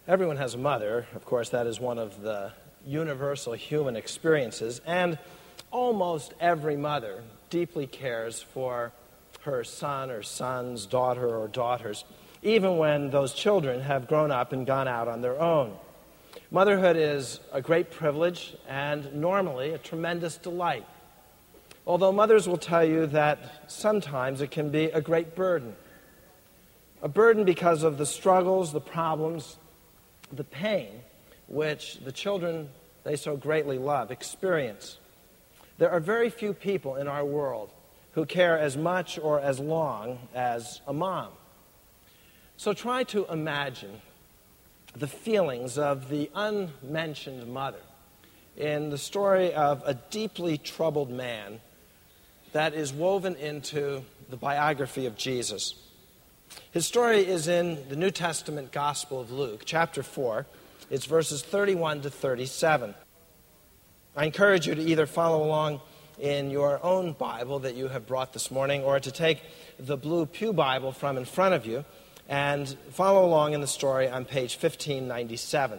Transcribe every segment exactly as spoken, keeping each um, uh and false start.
Everyone has a mother. Of course, that is one of the universal human experiences. And almost every mother deeply cares for her son or sons, daughter or daughters, even when those children have grown up and gone out on their own. Motherhood is a great privilege and normally a tremendous delight. Although mothers will tell you that sometimes it can be a great burden. A burden because of the struggles, the problems, the pain which the children they so greatly love experience. There are very few people in our world who care as much or as long as a mom. So try to imagine the feelings of the unmentioned mother in the story of a deeply troubled man that is woven into the biography of Jesus. His story is in the New Testament Gospel of Luke, chapter four. It's verses thirty-one to thirty-seven. I encourage you to either follow along in your own Bible that you have brought this morning or to take the blue pew Bible from in front of you and follow along in the story on page fifteen ninety-seven.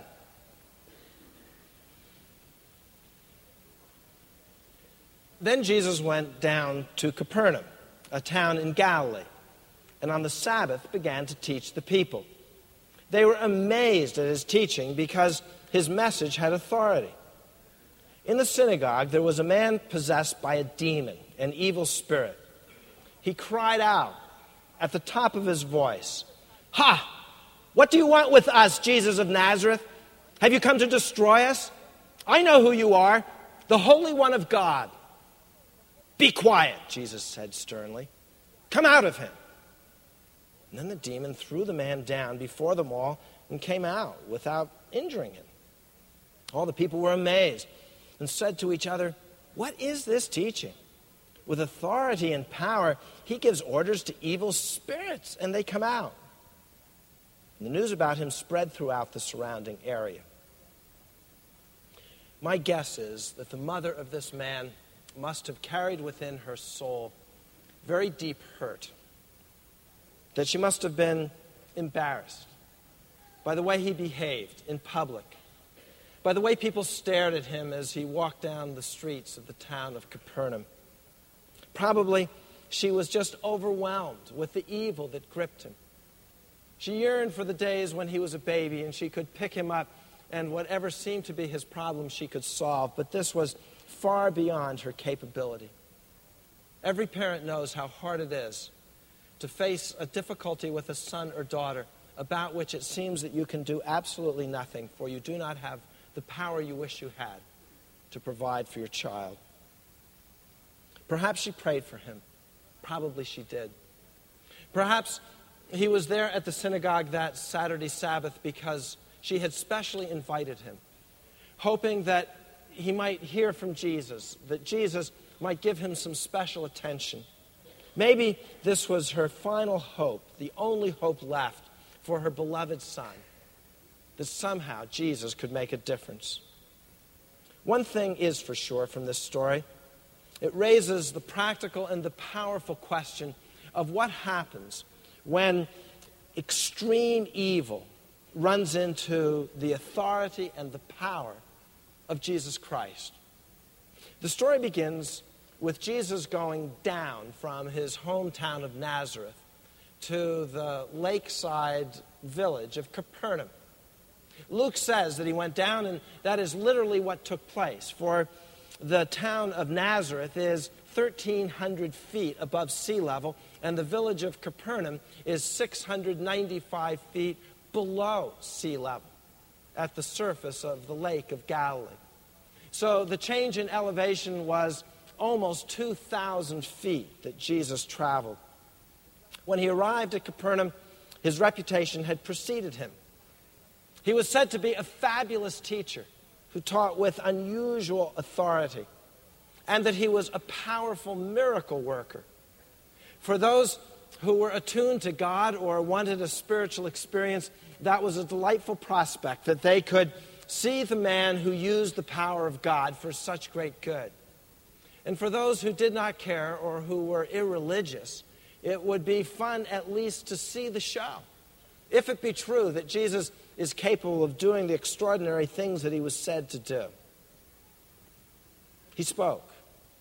Then Jesus went down to Capernaum, a town in Galilee, and on the Sabbath began to teach the people. They were amazed at his teaching because his message had authority. In the synagogue, there was a man possessed by a demon, an evil spirit. He cried out at the top of his voice, "Ha! What do you want with us, Jesus of Nazareth? Have you come to destroy us? I know who you are, the Holy One of God." "Be quiet," Jesus said sternly. "Come out of him." And then the demon threw the man down before them all and came out without injuring him. All the people were amazed and said to each other, "What is this teaching? With authority and power, he gives orders to evil spirits, and they come out." And the news about him spread throughout the surrounding area. My guess is that the mother of this man must have carried within her soul very deep hurt, that she must have been embarrassed by the way he behaved in public, by the way people stared at him as he walked down the streets of the town of Capernaum. Probably she was just overwhelmed with the evil that gripped him. She yearned for the days when he was a baby and she could pick him up and whatever seemed to be his problem she could solve, but this was far beyond her capability. Every parent knows how hard it is to face a difficulty with a son or daughter about which it seems that you can do absolutely nothing, for you do not have the power you wish you had to provide for your child. Perhaps she prayed for him. Probably she did. Perhaps he was there at the synagogue that Saturday Sabbath because she had specially invited him, hoping that he might hear from Jesus, that Jesus might give him some special attention. Maybe this was her final hope, the only hope left for her beloved son, that somehow Jesus could make a difference. One thing is for sure from this story. It raises the practical and the powerful question of what happens when extreme evil runs into the authority and the power of Jesus Christ. The story begins with Jesus going down from his hometown of Nazareth to the lakeside village of Capernaum. Luke says that he went down, and that is literally what took place, for the town of Nazareth is thirteen hundred feet above sea level, and the village of Capernaum is six hundred ninety-five feet below sea level at the surface of the Lake of Galilee. So the change in elevation was almost two thousand feet that Jesus traveled. When he arrived at Capernaum, his reputation had preceded him. He was said to be a fabulous teacher who taught with unusual authority, and that he was a powerful miracle worker. For those who were attuned to God or wanted a spiritual experience, that was a delightful prospect, that they could see the man who used the power of God for such great good. And for those who did not care or who were irreligious, it would be fun at least to see the show, if it be true that Jesus is capable of doing the extraordinary things that he was said to do. He spoke.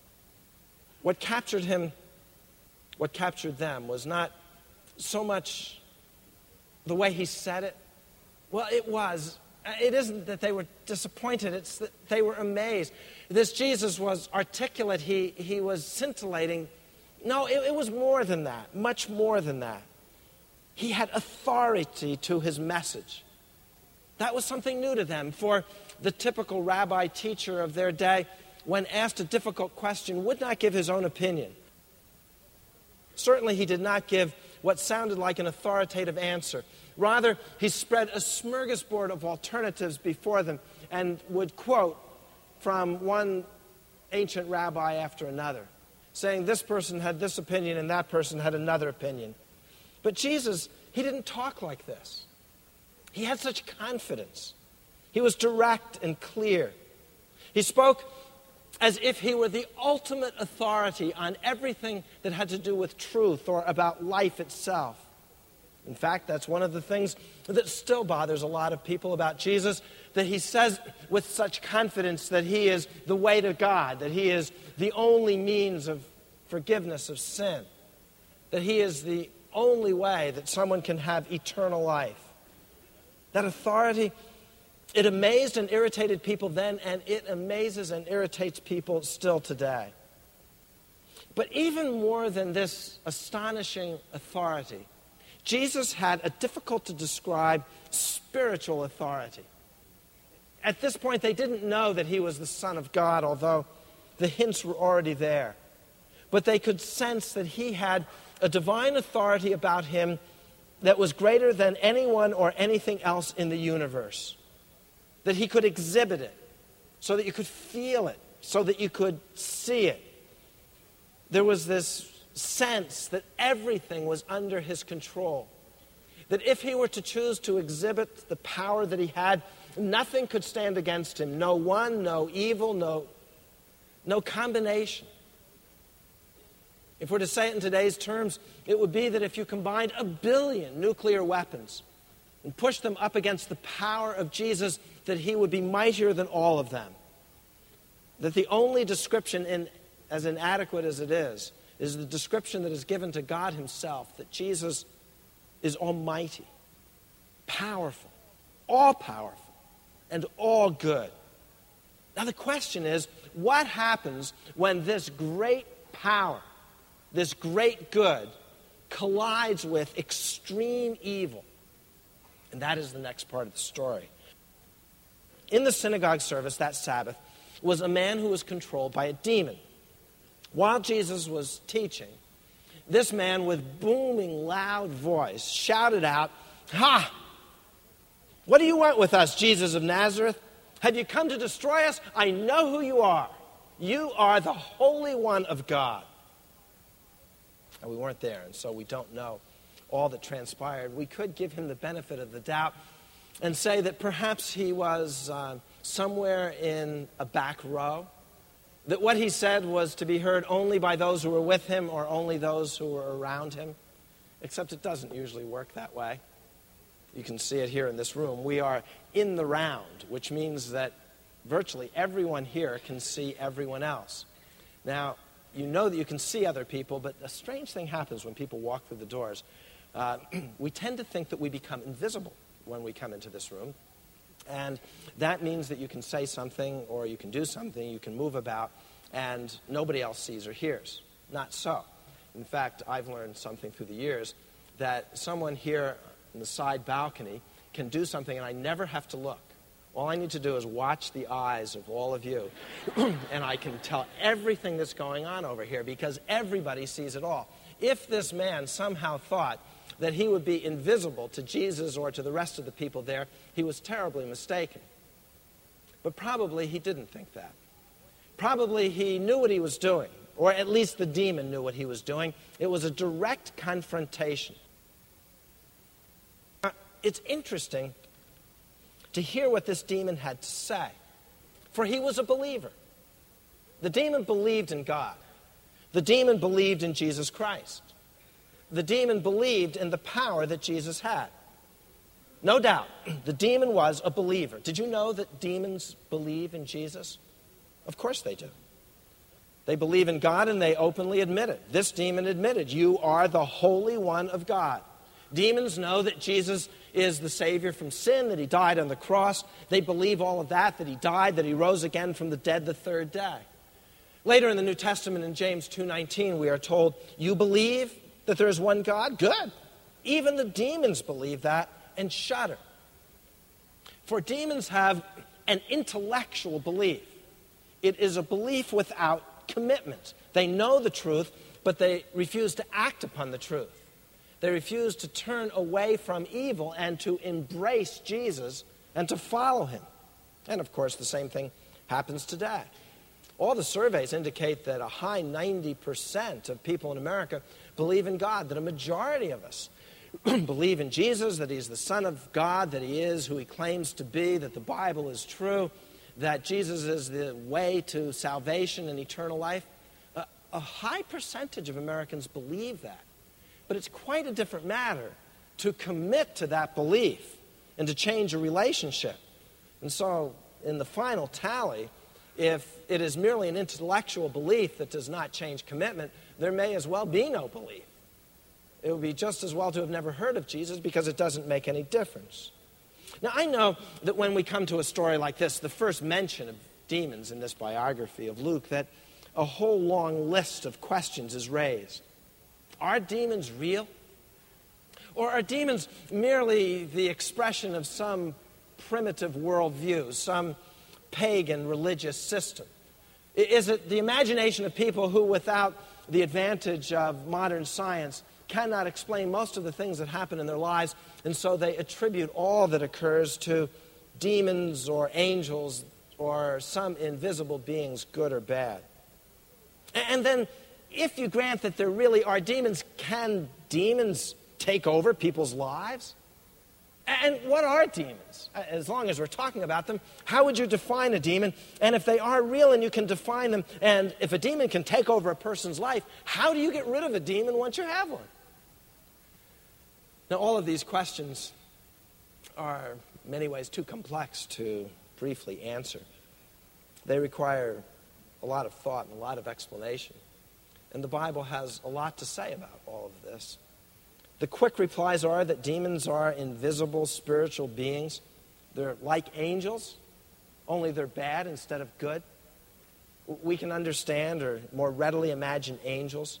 What captured him, what captured them, was not so much the way he said it. Well, it was. It isn't that they were disappointed, it's that they were amazed. This Jesus was articulate, he, he was scintillating. No, it, it was more than that, much more than that. He had authority to his message. That was something new to them. For the typical rabbi teacher of their day, when asked a difficult question, would not give his own opinion. Certainly he did not give what sounded like an authoritative answer. Rather, he spread a smorgasbord of alternatives before them and would quote from one ancient rabbi after another, saying this person had this opinion and that person had another opinion. But Jesus, he didn't talk like this. He had such confidence. He was direct and clear. He spoke as if he were the ultimate authority on everything that had to do with truth or about life itself. In fact, that's one of the things that still bothers a lot of people about Jesus, that he says with such confidence that he is the way to God, that he is the only means of forgiveness of sin, that he is the only way that someone can have eternal life. That authority, it amazed and irritated people then, and it amazes and irritates people still today. But even more than this astonishing authority, Jesus had a difficult to describe spiritual authority. At this point, they didn't know that he was the Son of God, although the hints were already there. But they could sense that he had a divine authority about him that was greater than anyone or anything else in the universe. That he could exhibit it, so that you could feel it, so that you could see it. There was this sense that everything was under his control. That if he were to choose to exhibit the power that he had, nothing could stand against him. No one, no evil, no, no combination. If we're to say it in today's terms, it would be that if you combined a billion nuclear weapons and pushed them up against the power of Jesus, that he would be mightier than all of them. That the only description, in, as inadequate as it is, is the description that is given to God himself, that Jesus is almighty, powerful, all-powerful, and all good. Now the question is, what happens when this great power, this great good, collides with extreme evil? And that is the next part of the story. In the synagogue service that Sabbath was a man who was controlled by a demon. While Jesus was teaching, this man with booming, loud voice shouted out, "Ha! What do you want with us, Jesus of Nazareth? Have you come to destroy us? I know who you are. You are the Holy One of God." And we weren't there, and so we don't know all that transpired. We could give him the benefit of the doubt and say that perhaps he was uh, somewhere in a back row, that what he said was to be heard only by those who were with him or only those who were around him, except it doesn't usually work that way. You can see it here in this room. We are in the round, which means that virtually everyone here can see everyone else. Now, you know that you can see other people, but a strange thing happens when people walk through the doors. Uh, we tend to think that we become invisible when we come into this room. And that means that you can say something or you can do something, you can move about, and nobody else sees or hears. Not so. In fact, I've learned something through the years, that someone here in the side balcony can do something and I never have to look. All I need to do is watch the eyes of all of you, and I can tell everything that's going on over here because everybody sees it all. If this man somehow thought that he would be invisible to Jesus or to the rest of the people there, he was terribly mistaken. But probably he didn't think that. Probably he knew what he was doing, or at least the demon knew what he was doing. It was a direct confrontation. It's interesting to hear what this demon had to say, for he was a believer. The demon believed in God. The demon believed in Jesus Christ. The demon believed in the power that Jesus had. No doubt, the demon was a believer. Did you know that demons believe in Jesus? Of course they do. They believe in God and they openly admit it. This demon admitted, "You are the Holy One of God." Demons know that Jesus is the Savior from sin, that he died on the cross. They believe all of that, that he died, that he rose again from the dead the third day. Later in the New Testament, in James two nineteen, we are told, "You believe that there is one God? Good." Even the demons believe that and shudder. For demons have an intellectual belief. It is a belief without commitment. They know the truth, but they refuse to act upon the truth. They refuse to turn away from evil and to embrace Jesus and to follow him. And of course, the same thing happens today. All the surveys indicate that a high ninety percent of people in America believe in God, that a majority of us believe in Jesus, that he's the Son of God, that he is who he claims to be, that the Bible is true, that Jesus is the way to salvation and eternal life. A, a high percentage of Americans believe that. But it's quite a different matter to commit to that belief and to change a relationship. And so, in the final tally, if it is merely an intellectual belief that does not change commitment, there may as well be no belief. It would be just as well to have never heard of Jesus because it doesn't make any difference. Now, I know that when we come to a story like this, the first mention of demons in this biography of Luke, that a whole long list of questions is raised. Are demons real? Or are demons merely the expression of some primitive worldview, some pagan religious system? Is it the imagination of people who, without the advantage of modern science, cannot explain most of the things that happen in their lives, and so they attribute all that occurs to demons or angels or some invisible beings, good or bad? And then, if you grant that there really are demons, can demons take over people's lives? And what are demons? As long as we're talking about them, how would you define a demon? And if they are real and you can define them, and if a demon can take over a person's life, how do you get rid of a demon once you have one? Now, all of these questions are in many ways too complex to briefly answer. They require a lot of thought and a lot of explanation. And the Bible has a lot to say about all of this. The quick replies are that demons are invisible spiritual beings. They're like angels, only they're bad instead of good. We can understand or more readily imagine angels.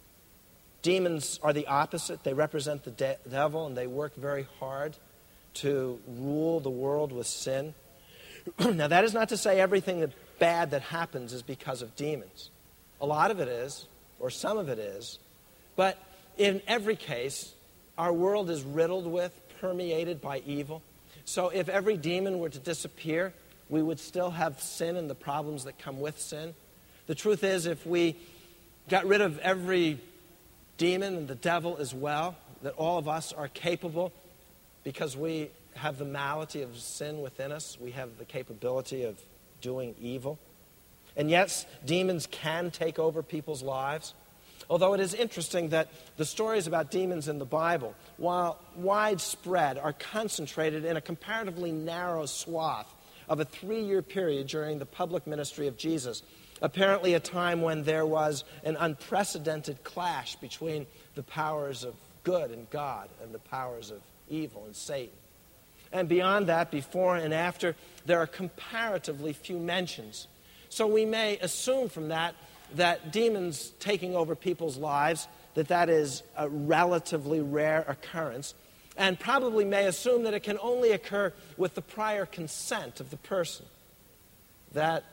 Demons are the opposite. They represent the de- devil, and they work very hard to rule the world with sin. Now, that is not to say everything that bad that happens is because of demons. A lot of it is, or some of it is, but in every case, our world is riddled with, permeated by evil. So if every demon were to disappear, we would still have sin and the problems that come with sin. The truth is, if we got rid of every demon and the devil as well, that all of us are capable, because we have the malady of sin within us, we have the capability of doing evil. And yes, demons can take over people's lives. Although it is interesting that the stories about demons in the Bible, while widespread, are concentrated in a comparatively narrow swath of a three-year period during the public ministry of Jesus. Apparently a time when there was an unprecedented clash between the powers of good and God and the powers of evil and Satan. And beyond that, before and after, there are comparatively few mentions. So we may assume from that that demons taking over people's lives, that that is a relatively rare occurrence, and probably may assume that it can only occur with the prior consent of the person. That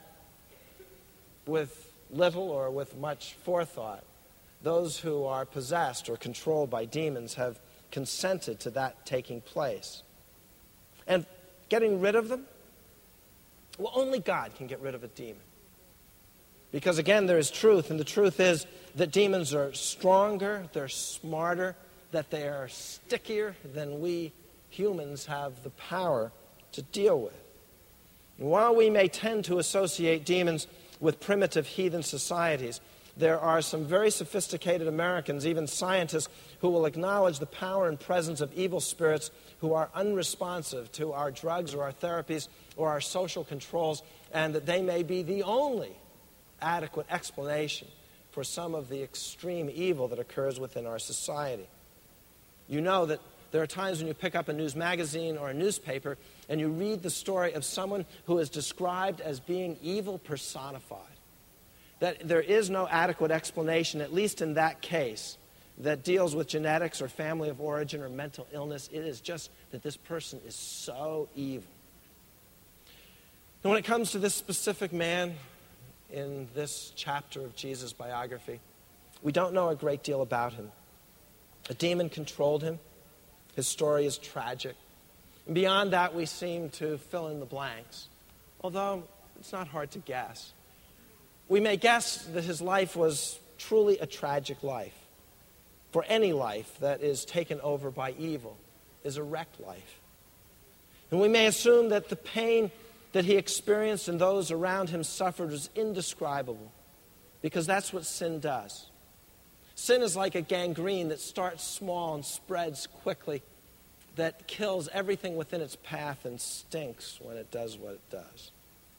with little or with much forethought, those who are possessed or controlled by demons have consented to that taking place. And getting rid of them? Well, only God can get rid of a demon. Because again, there is truth, and the truth is that demons are stronger, they're smarter, that they are stickier than we humans have the power to deal with. And while we may tend to associate demons with primitive heathen societies, there are some very sophisticated Americans, even scientists, who will acknowledge the power and presence of evil spirits who are unresponsive to our drugs or our therapies or our social controls, and that they may be the only adequate explanation for some of the extreme evil that occurs within our society. You know that there are times when you pick up a news magazine or a newspaper and you read the story of someone who is described as being evil personified. That there is no adequate explanation, at least in that case, that deals with genetics or family of origin or mental illness. It is just that this person is so evil. And when it comes to this specific man in this chapter of Jesus' biography, we don't know a great deal about him. A demon controlled him. His story is tragic. And beyond that, we seem to fill in the blanks, although it's not hard to guess. We may guess that his life was truly a tragic life. For any life that is taken over by evil is a wrecked life. And we may assume that the pain that he experienced and those around him suffered was indescribable, because that's what sin does. Sin is like a gangrene that starts small and spreads quickly, that kills everything within its path and stinks when it does what it does.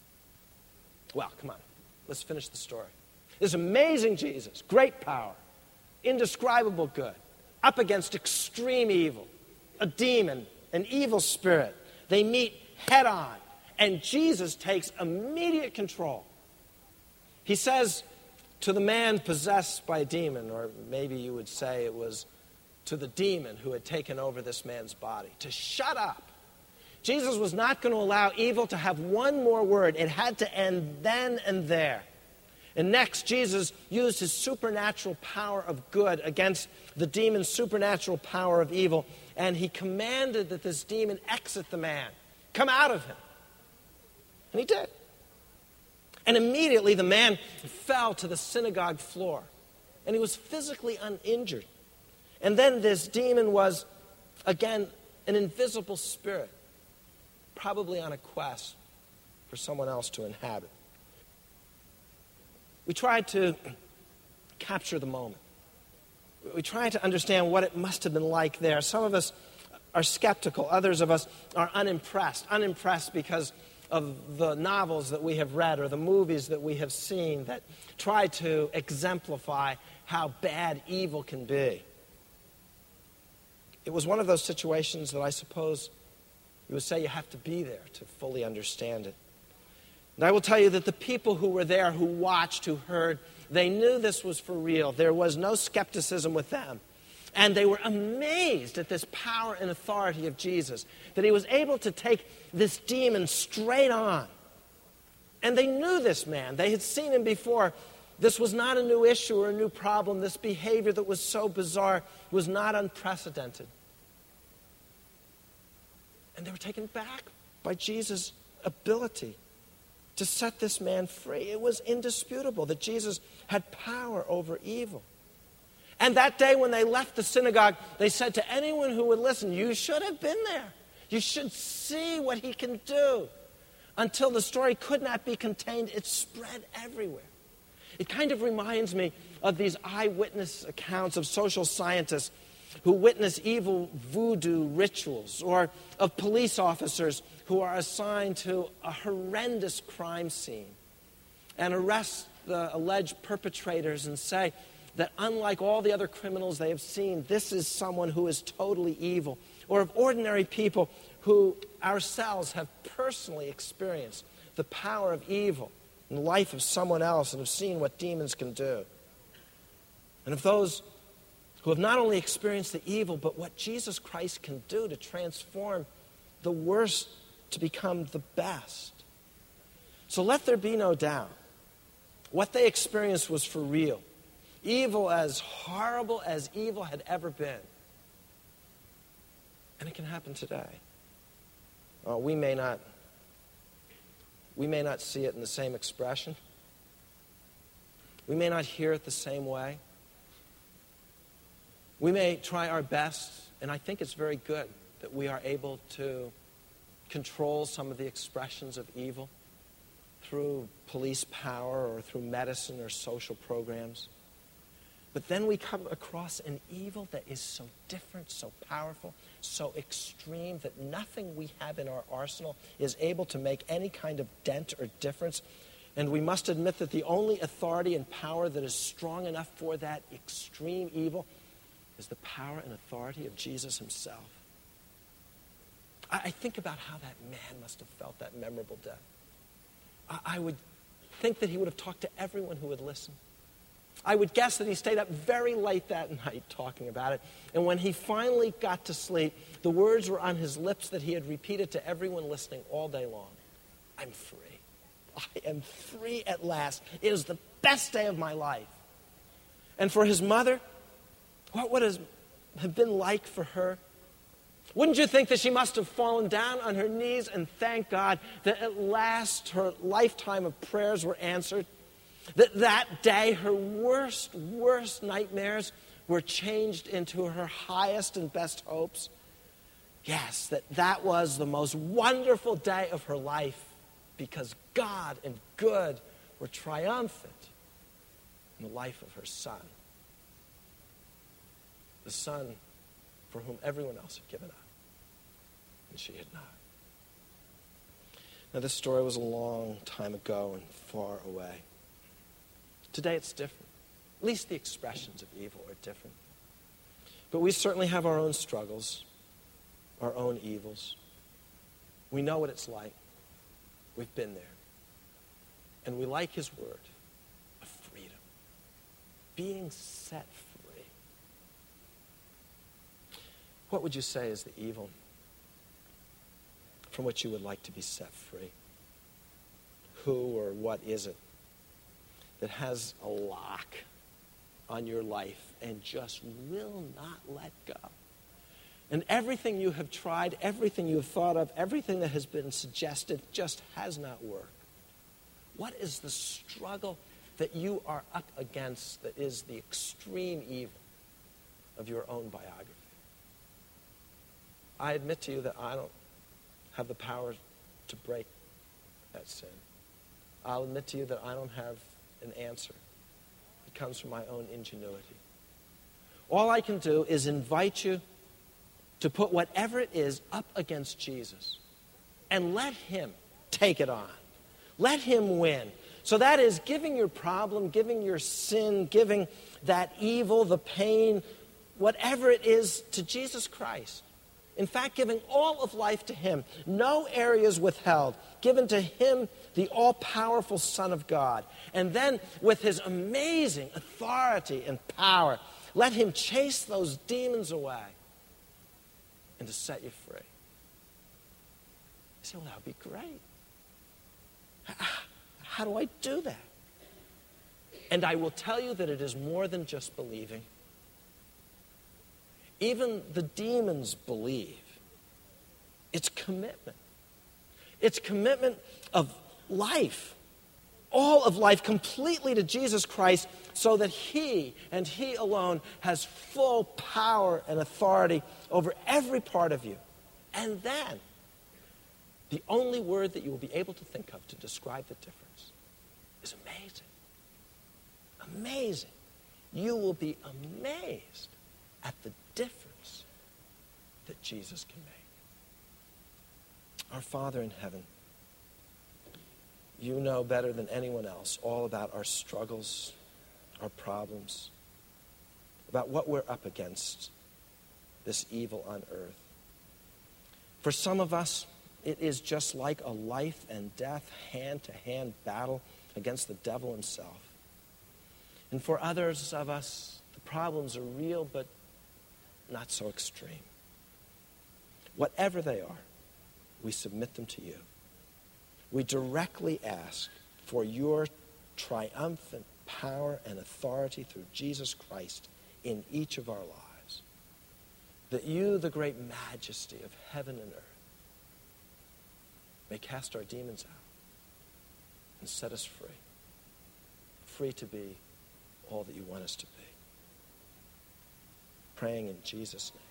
Well, come on. Let's finish the story. This amazing Jesus, great power, indescribable good, up against extreme evil, a demon, an evil spirit. They meet head on, and Jesus takes immediate control. He says to the man possessed by a demon, or maybe you would say it was to the demon who had taken over this man's body, to shut up. Jesus was not going to allow evil to have one more word. It had to end then and there. And next, Jesus used his supernatural power of good against the demon's supernatural power of evil, and he commanded that this demon exit the man, come out of him. And he did. And immediately the man fell to the synagogue floor, and he was physically uninjured. And then this demon was, again, an invisible spirit, probably on a quest for someone else to inhabit. We tried to capture the moment. We tried to understand what it must have been like there. Some of us are skeptical. Others of us are unimpressed. Unimpressed because of the novels that we have read or the movies that we have seen that try to exemplify how bad evil can be. It was one of those situations that I suppose you would say you have to be there to fully understand it. And I will tell you that the people who were there, who watched, who heard, they knew this was for real. There was no skepticism with them. And they were amazed at this power and authority of Jesus, that he was able to take this demon straight on. And they knew this man. They had seen him before. This was not a new issue or a new problem. This behavior that was so bizarre was not unprecedented. And they were taken back by Jesus' ability to set this man free. It was indisputable that Jesus had power over evil. And that day when they left the synagogue, they said to anyone who would listen, you should have been there. You should see what he can do. Until the story could not be contained, it spread everywhere. It kind of reminds me of these eyewitness accounts of social scientists who witness evil voodoo rituals, or of police officers who are assigned to a horrendous crime scene and arrest the alleged perpetrators and say that unlike all the other criminals they have seen, this is someone who is totally evil. Or of ordinary people who ourselves have personally experienced the power of evil in the life of someone else and have seen what demons can do. And of those who have not only experienced the evil, but what Jesus Christ can do to transform the worst to become the best. So let there be no doubt. What they experienced was for real. Evil as horrible as evil had ever been. And it can happen today. Uh, we may not, we may not see it in the same expression. We may not hear it the same way. We may try our best, and I think it's very good that we are able to control some of the expressions of evil. through police power or through medicine or social programs. But then we come across an evil that is so different, so powerful, so extreme that nothing we have in our arsenal is able to make any kind of dent or difference. And we must admit that the only authority and power that is strong enough for that extreme evil is the power and authority of Jesus himself. I, I think about how that man must have felt that memorable day. I, I would think that he would have talked to everyone who would listen. I would guess that he stayed up very late that night talking about it. And when he finally got to sleep, the words were on his lips that he had repeated to everyone listening all day long. I'm free. I am free at last. It is the best day of my life. And for his mother, what would it have been like for her? Wouldn't you think that she must have fallen down on her knees and thanked God that at last her lifetime of prayers were answered? That that day her worst, worst nightmares were changed into her highest and best hopes? Yes, that that was the most wonderful day of her life because God and good were triumphant in the life of her son. The son for whom everyone else had given up, and she had not. Now, this story was a long time ago and far away. Today it's different. At least the expressions of evil are different. But we certainly have our own struggles, our own evils. We know what it's like. We've been there. And we like his word of freedom. Being set free. What would you say is the evil from which you would like to be set free? Who or what is it that has a lock on your life and just will not let go? And everything you have tried, everything you have thought of, everything that has been suggested just has not worked. What is the struggle that you are up against that is the extreme evil of your own biography? I admit to you that I don't have the power to break that sin. I'll admit to you that I don't have an answer. It comes from my own ingenuity. All I can do is invite you to put whatever it is up against Jesus and let him take it on. Let him win. So that is giving your problem, giving your sin, giving that evil, the pain, whatever it is to Jesus Christ. In fact, giving all of life to him. No areas withheld. Given to him, the all-powerful Son of God. And then with his amazing authority and power, let him chase those demons away and to set you free. You say, well, that would be great. How do I do that? And I will tell you that it is more than just believing. Even the demons believe. It's commitment. It's commitment of life. All of life completely to Jesus Christ so that he and he alone has full power and authority over every part of you. And then, the only word that you will be able to think of to describe the difference is amazing. Amazing. You will be amazed at the difference that Jesus can make. Our Father in heaven, you know better than anyone else all about our struggles, our problems, about what we're up against, this evil on earth. For some of us, it is just like a life and death, hand-to-hand battle against the devil himself. And for others of us, the problems are real, but not so extreme. Whatever they are, we submit them to you. We directly ask for your triumphant power and authority through Jesus Christ in each of our lives. That you, the great majesty of heaven and earth, may cast our demons out and set us free. Free to be all that you want us to be. Praying in Jesus' name.